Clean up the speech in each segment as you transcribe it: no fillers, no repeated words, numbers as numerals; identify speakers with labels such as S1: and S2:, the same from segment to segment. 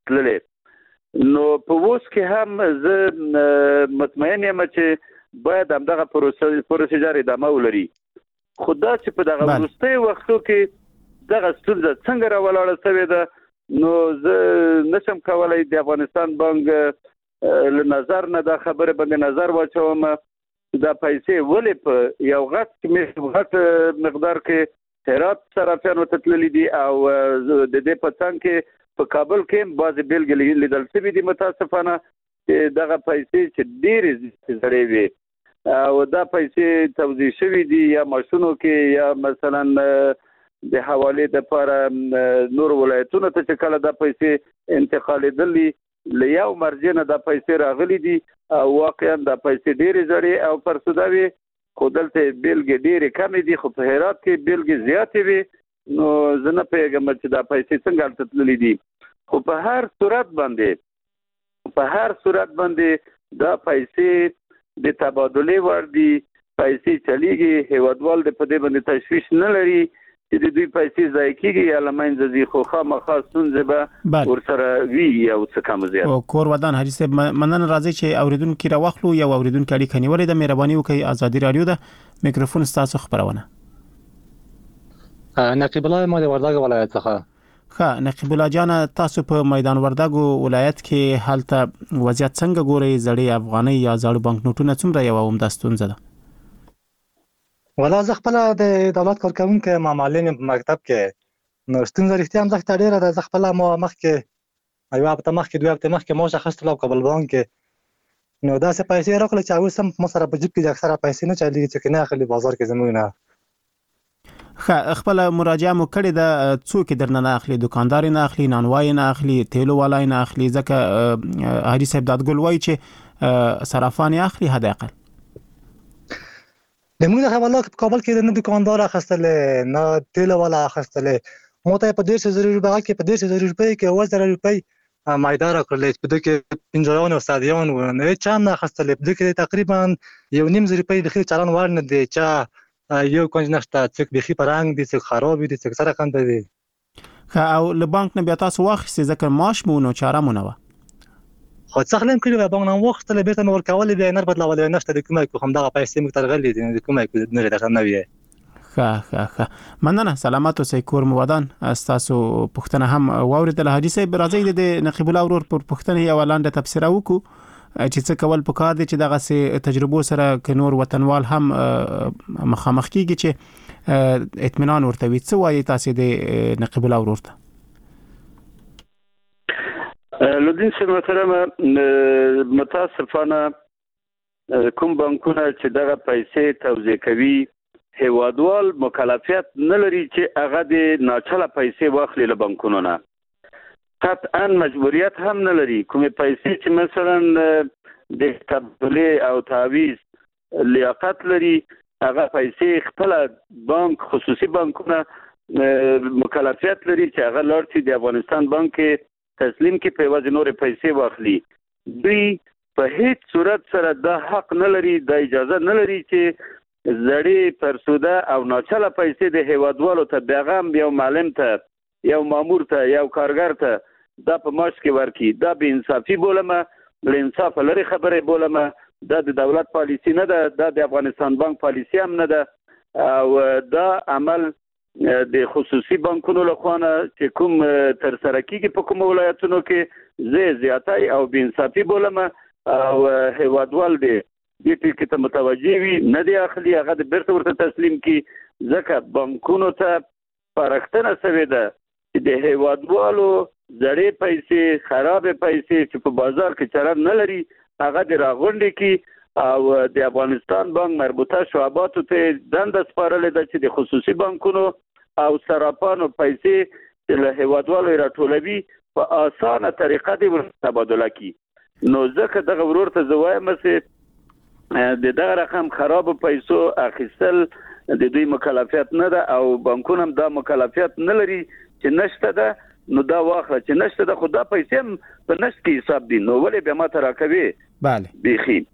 S1: تللې نو په اوس کې هم زه مطمئن یم چې باید همدغه پروسیجر ادامه ولري خو دا چې په دغه وروستي وختو کې دغه ستونزه څنګه راولاړه شوې ده نو زه نشم کولای د افغانستان بانک له نظر نه دا خبره باندې نظر واچوم دا پیسې ولې په یو غټ مقدار کې هرات صرافیانو ته تللي دي او د دې په څنګ کې په کابل کې بعضې بیلګې لیدل شوي دي متاسفانه چې دغه پیسې چې ډېرې زړې وي او دا پیسې توزیع شوي دي یا ماشونو کې یا مثلا د حوالې دپاره نور ولایتونو ته چې کله دا پیسې انتقالېدلي له یو مرجع نه دا پیسې راغلي دي او واقعا دا پیسې ډېرې زړې او فرسوده وي خو دلته بیلګې ډېرې کمې دي خو په هرات کې بیلګې زیاتې وي نو زه نه پوهېږم چې دا پیسې څنګه هلته تللي دي خو په هر صورت باندې دا پیسې د تبادلې وړ دي پیسې چلیږي هیوادوال د په دې باندې تشویش نه لري چې د دوی پیسې ضایع کیږي یا له منځه ځي خو خامخا ستونزې به ورسره وي یا څه کم زیات
S2: کور ودان حاجي صاحب مننه راځي چې اوریدونکو راوخلو یو اوریدونکو اړیکه نیولې ده مهرباني وکړئ ازادي رادیو ده میکروفون ستاسو خبرونه
S3: نقیب الله ما د وردګ ولایت څخه
S2: نقیب الله جان تاسو په میدان وردګ ولایت کې حالت وضعیت څنګه ګوري زړې افغاني یا زړ بانک نوټونه څومره یو هم داستونزه ده
S3: ولا زه خپل د دولت کارکونکو معلم په مکتب کې نو ستونزه رښتیا هم زه ډیره ده زه خپل مخکې یو هفته مخکې دوه هفته مخکې مو شخص کابل بانک کې نو دا څه پیسې راغلي چې اوس هم مصرف په جیب کې اکثره پیسې نه چلیږي چې نه اخلي بازار کې زموږ نه
S2: خپل مراجعه مو کړې ده څوک درنه نه اخلي دکاندار نه اخلي نانوای نه اخلي تیلو والای نه اخلي ځکه حاجي صاحب دادګل وایي چې صرافان اخلي حد اقل
S3: د موږ حواله په کابل کې نه دکاندار اخستل نه تیلو والا اخستل مو ته په 100,000 روپۍ کې په 100,000 روپۍ کې 1000 روپۍ مایدار کړل په دغه کې پنځون او استادیان و نه چا نه اخستل په دغه کې تقریبا 1.5 روپۍ د خیر چالان ور نه دی چا یو کنج نشته چې بخي پرنګ دي چې خراب دي چې سره کنده دي
S2: او له بانک نه بیا تاسو واخیستې ځکه معاش مو نو چاره مو نه و
S3: خو څخه لم کړی بانک نه وخت له بیرته نور کول بیا نه بدلول نشته د کومه کوم دغه پیسې مو ترغلي دي د کومه نه راځه نه وي
S2: مننه سلامات اوسئ کور مو ودان تاسو پښتنه هم واوریدل حاجي صاحب راځي د نقیب الله ورور پر پښتنه یو لاندې تفسیر وکړو چې څه کول پکار دي چې دغه سه تجربو سره ک نور وطنوال هم مخامخ کیږي چې اطمینان ورته وي څه وایي تاسو د نقیب الله ورور ته
S1: لودین سره محترم متاسفانه کوم بانکونه چې دغه پیسې توزیع کوي هیوادوال مکلفیت نه لري چې هغه د ناچله پیسې واخلي له بانکونو نه قطعا مجبوریت هم نه لري کومې پیسې چې مثلا د تبادلې او تعویض لیاقت لري هغه پیسې خپل بانک خصوصي بانکونه مکلفیت لري چې هغه لاړ شي د افغانستان بانک تسلیم کې په وجه نور پیسې واخلي دوی په هیڅ صورت سره دا حق نه لري دا اجازه نه لري چې زړې فرسوده او ناچله پیسې د هیوادوالو ته پیغام یو معلم ته یو مامور ته یو کارګر ته دا په معاش کې ورکي دا به انصافي بولمه له انصاف لري خبره بولمه دا د دولت پالیسی نه ده دا د افغانستان بانک پالیسی هم نه ده او دا عمل د خصوصي بانکونو لخوا چې کوم تر سره کیږي په کوم ولایتونو کې زیاتای او بې انصافي بولمه او هیوادوال دی دې ټکي ته متوجه وي نه دی اخلي هغه د بیرته ورته تسلیم کی ځکه بانکونو ته پرختنه شوې ده چې د هیوادوالو زړې پیسې خرابې پیسې چې په بازار کې چلن نه لري هغه د راغونډې کې او د افغانستان بانک مربوطه شعباتو ته دنده سپارلې ده چې د خصوصي بانکونو او صرافانو پیسې چې له هیوادوالو راټولوي په اسانه طریقه دې تبادله کړي نو ځکه دغه ورور ته زه وایم چې د دغه رقم خراب پیسو اخیستل د دوی مکلفیت نه ده او بانکونه هم دا مکلفیت نه لري چې نشته ده نو دا واخله چې نشته ده خو دا پیسې هم په نشت کې حساب دي نو ولې بیا ما ته راکوي
S2: بله
S1: بیخي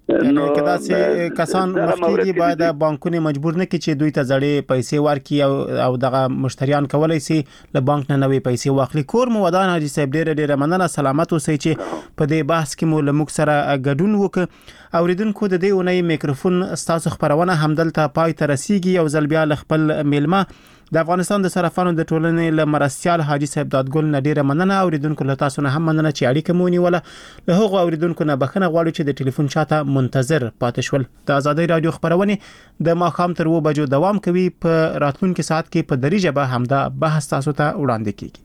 S2: نو کدا چې کسان مخکې باید بانکونه مجبور نه کړي چې دوی ته زړې پیسې ورکړي او دغه مشتریان کولای شي له بانک نه نوې پیسې واخلي. کور مو ودان حاجی صاحب ډېر مننه، سلامت اوسئ چې په دې بحث کې مو له موږ سره ګډون وکړ. اوریدونکو د دې اونۍ میکروفون ستاسو خبرونه همدلته پای ته رسیږي. یو ځل بیا خپل میلمه د افغانستان د صرافانو د ټولنې له مرستيال حاجی صاحب دادګل نه ډیره مننه. اوریدونکو له تاسو نه هم مننه چې اړیکه مو نیوله. له هغو اوریدونکو نه بخښنه غواړو چې د ټلیفون چاته منتظر پاتې شول. د آزادۍ رادیو خبرونه د ماښام تر 2 بجو دوام کوي. په راتلونکي ساعت کې په دری ژبه همدا بحث تاسو ته وړاندې کیږي.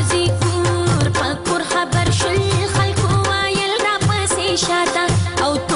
S4: شاته او